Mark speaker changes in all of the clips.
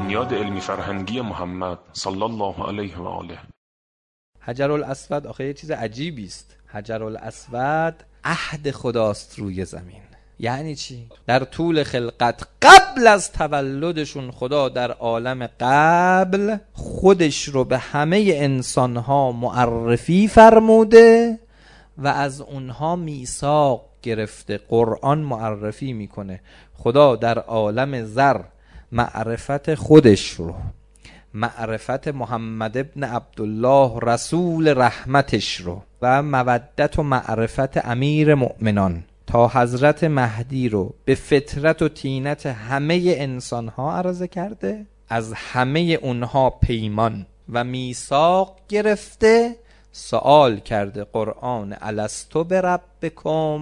Speaker 1: بنیاد علمی فرهنگی محمد صلی الله علیه و آله.
Speaker 2: حجرالاسود آخه یه چیز عجیبی است. حجرالاسود عهد خداست روی زمین. یعنی چی؟ در طول خلقت قبل از تولدشون خدا در عالم قبل خودش رو به همه انسانها معرفی فرموده و از اونها میثاق گرفته. قرآن معرفی میکنه خدا در عالم ذر معرفت خودش رو، معرفت محمد ابن عبدالله رسول رحمتش رو و مودت و معرفت امیر مؤمنان تا حضرت مهدی رو به فطرت و طینت همه انسانها عرضه کرده، از همه اونها پیمان و میثاق گرفته، سوال کرده قرآن الستو بربکم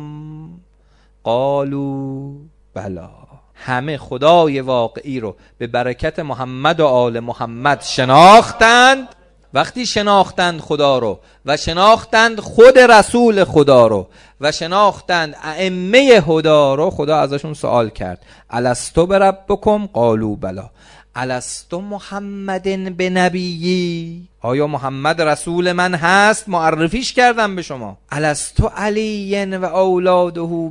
Speaker 2: قالوا بلا. همه خدای واقعی رو به برکت محمد و آل محمد شناختند. وقتی شناختند خدا رو و شناختند خود رسول خدا رو و شناختند ائمه هدا رو، خدا ازشون سوال کرد الستو بربکم قالوا بلا الستو محمد بنبیی، آیا محمد رسول من هست؟ معرفیش کردم به شما. الستو علی و اولاده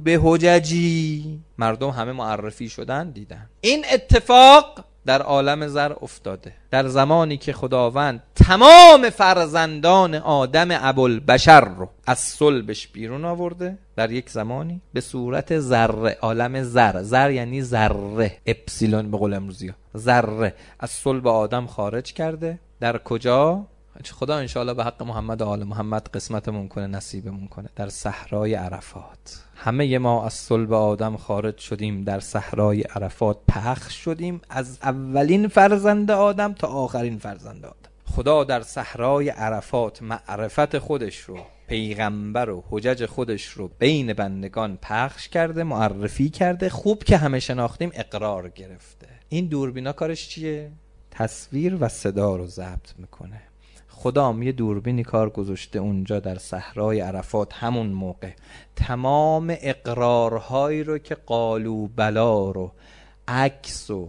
Speaker 2: بحججی، مردم همه معرفی شدن دیدن. این اتفاق در عالم زر افتاده در زمانی که خداوند تمام فرزندان آدم ابوالبشر رو از صلبش بیرون آورده در یک زمانی به صورت ذره. عالم زر، زر یعنی ذره، اپسیلون به قول امروزی ها، ذره از صلب آدم خارج کرده. در کجا؟ خدا انشاءالله به حق محمد و آل محمد قسمتمون کنه، نصیبمون کنه. در صحرای عرفات. همه ما از صلب آدم خارج شدیم، در صحرای عرفات پخش شدیم، از اولین فرزند آدم تا آخرین فرزند آدم. خدا در صحرای عرفات معرفت خودش رو، پیغمبر و حجج خودش رو بین بندگان پخش کرده، معرفی کرده. خوب که همه شناختیم اقرار گرفته. این دوربینا کارش چیه؟ تصویر و صدا رو ضبط میکنه. خدا یه دوربینی کار گذاشته اونجا در صحرای عرفات. همون موقع تمام اقرارهایی رو که قالوا بلا رو، عکس و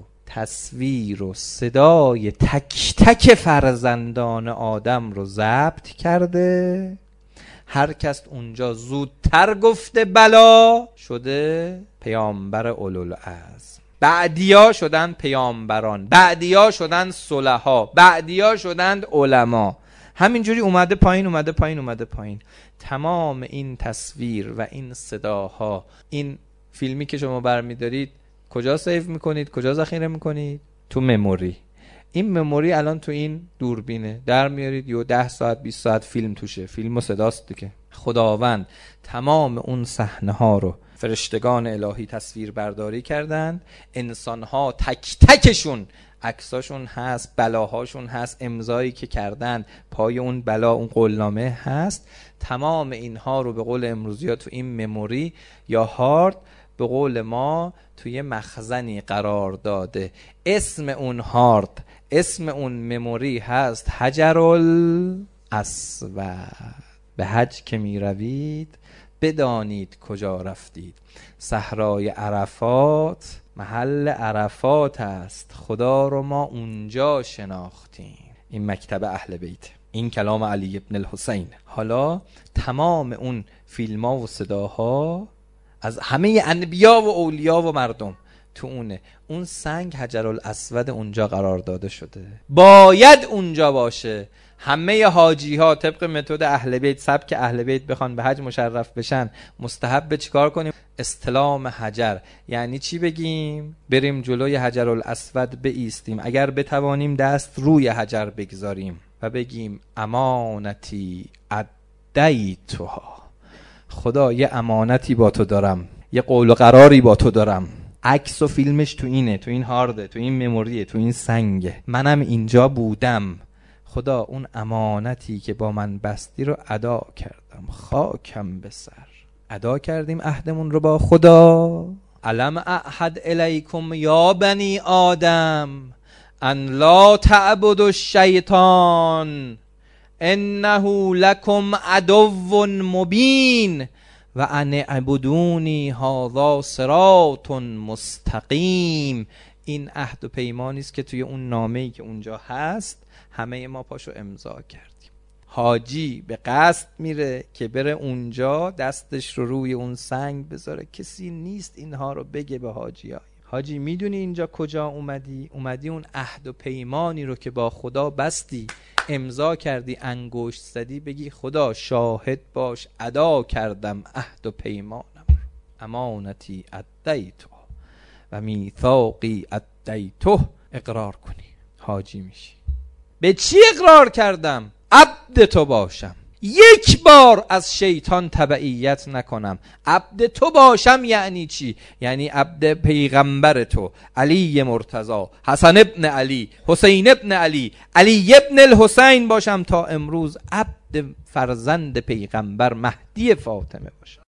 Speaker 2: تصویر و صدای تک تک فرزندان آدم رو ضبط کرده. هر کس اونجا زودتر گفته بلا شده پیامبر اولوالعزم. بعدیا شدن پیامبران، بعدیا شدن صلحا، بعدیا شدند علما. همینجوری اومده پایین اومده پایین اومده پایین. تمام این تصویر و این صداها، این فیلمی که شما برمیدارید کجا سیو میکنید؟ کجا ذخیره میکنید؟ تو مموری. این مموری الان تو این دوربینه، در میارید یه 10 ساعت 20 ساعت فیلم توشه، فیلم و صداست دیگه. خداوند تمام اون صحنه ها رو فرشتگان الهی تصویر برداری کردند. انسان ها تک تکشون عکساشون هست، بلاهاشون هست، امضایی که کردند پای اون بلا اون قولنامه هست. تمام اینها رو به قول امروزی ها تو این مموری یا هارد، به قول ما توی مخزنی قرار داده. اسم اون هارد، اسم اون مموری هست حجرالاسود. به حج که می روید بدانید کجا رفتید. صحرای عرفات محل عرفات است. خدا رو ما اونجا شناختیم. این مکتب اهل بیت، این کلام علی ابن الحسین. حالا تمام اون فیلم ها و صداها از همه انبیا و اولیا و مردم تو اونه. اون سنگ حجرالاسود اونجا قرار داده شده، باید اونجا باشه. همه حاجی ها طبق متد اهل بیت، سبک اهل بیت بخوان به حج مشرف بشن، مستحب چیکار کنیم؟ استلام حجر. یعنی چی بگیم؟ بریم جلوی حجرالاسود بایستیم، اگر بتوانیم دست روی حجر بگذاریم و بگیم امانتی ادیتها، خدا یه امانتی با تو دارم، یه قول و قراری با تو دارم. عکس و فیلمش تو اینه، تو این هارده، تو این مموریه، تو این سنگه، منم اینجا بودم. خدا اون امانتی که با من بستی رو ادا کردم، خاکم به سر. ادا کردیم عهدمون رو با خدا. الم اعهد الیکم یا بنی آدم ان لا تعبدوا الشیطان انه لکم عدو مبین و ان اعبدونی هذا صراط مستقیم. این عهد و پیمانی است که توی اون نامه‌ای که اونجا هست همه ما پاشو امضا کردیم. حاجی به قصد میره که بره اونجا دستش رو روی اون سنگ بذاره، کسی نیست اینها رو بگه به حاجی‌ها. حاجی میدونی اینجا کجا اومدی اون عهد و پیمانی رو که با خدا بستی، امضا کردی، انگشت زدی، بگی خدا شاهد باش ادا کردم عهد و پیمانم، امانتی ادیتو و میثاقی ادیتو، اقرار کنی حاجی میشی. به چی اقرار کردم؟ عبد تو باشم، یک بار از شیطان تبعیت نکنم. عبد تو باشم یعنی چی؟ یعنی عبد پیغمبر تو، علی مرتضی، حسن ابن علی، حسین ابن علی، علی ابن الحسین باشم تا امروز عبد فرزند پیغمبر مهدی فاطمه باشم.